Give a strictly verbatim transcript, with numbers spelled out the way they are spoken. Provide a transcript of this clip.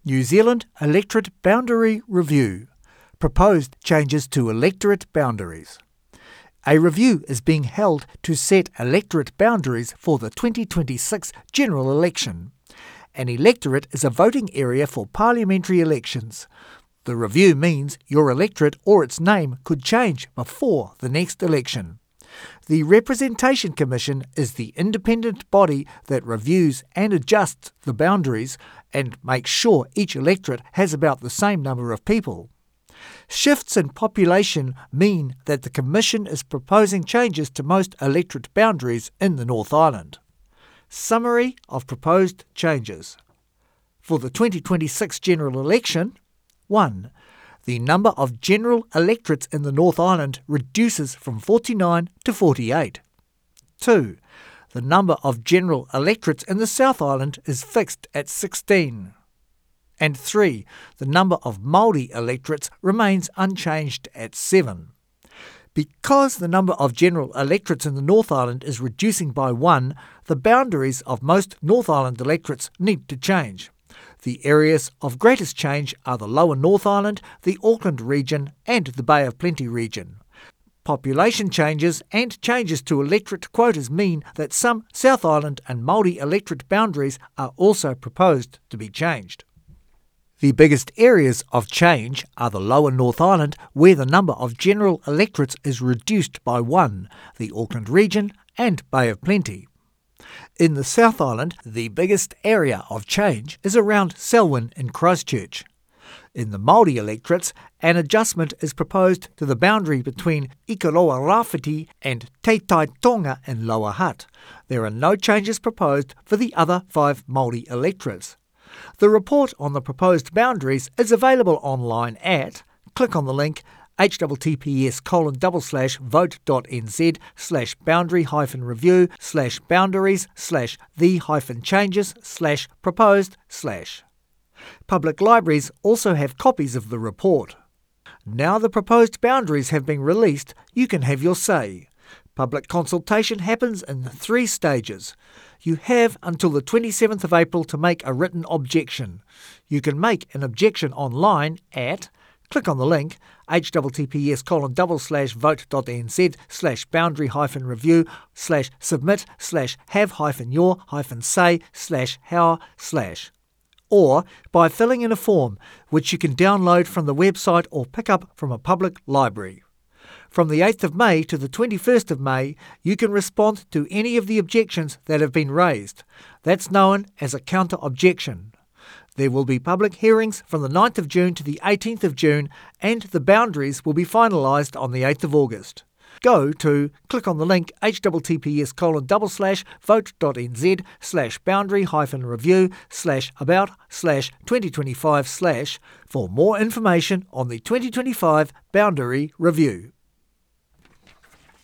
New Zealand Electorate Boundary Review. Proposed changes to electorate boundaries. A review is being held to set electorate boundaries for the twenty twenty-six general election. An electorate is a voting area for parliamentary elections. The review means your electorate or its name could change before the next election. The Representation Commission is the independent body that reviews and adjusts the boundaries and makes sure each electorate has about the same number of people. Shifts in population mean that the Commission is proposing changes to most electorate boundaries in the North Island. Summary of proposed changes. For the twenty twenty-six general election, one. The number of general electorates in the North Island reduces from forty-nine to forty-eight. two. The number of general electorates in the South Island is fixed at sixteen. And three. The number of Māori electorates remains unchanged at seven. Because the number of general electorates in the North Island is reducing by one, the boundaries of most North Island electorates need to change. The areas of greatest change are the Lower North Island, the Auckland region and the Bay of Plenty region. Population changes and changes to electorate quotas mean that some South Island and Māori electorate boundaries are also proposed to be changed. The biggest areas of change are the Lower North Island, where the number of general electorates is reduced by one, the Auckland region and Bay of Plenty. In the South Island, the biggest area of change is around Selwyn in Christchurch. In the Māori electorates, an adjustment is proposed to the boundary between Ikaroa Rāwhiti and Te Tai Tonga in Lower Hutt. There are no changes proposed for the other five Māori electorates. The report on the proposed boundaries is available online at, click on the link, https colon double slash vote.nz slash boundary hyphen review slash boundaries slash the hyphen changes slash proposed slash. Public libraries also have copies of the report. Now the proposed boundaries have been released, you can have your say. Public consultation happens in three stages. You have until the twenty-seventh of April to make a written objection. You can make an objection online at, click on the link, https colon double slash vote.nz slash boundary hyphen review slash submit slash have hyphen your hyphen say slash how slash. Or by filling in a form which you can download from the website or pick up from a public library. From the eighth of May to the twenty-first of May, you can respond to any of the objections that have been raised. That's known as a counter-objection. There will be public hearings from the ninth of June to the eighteenth of June, and the boundaries will be finalised on the eighth of August. Go to, click on the link, https colon double slash vote.nz slash boundary hyphen review slash about slash 2025 slash for more information on the twenty twenty-five Boundary Review.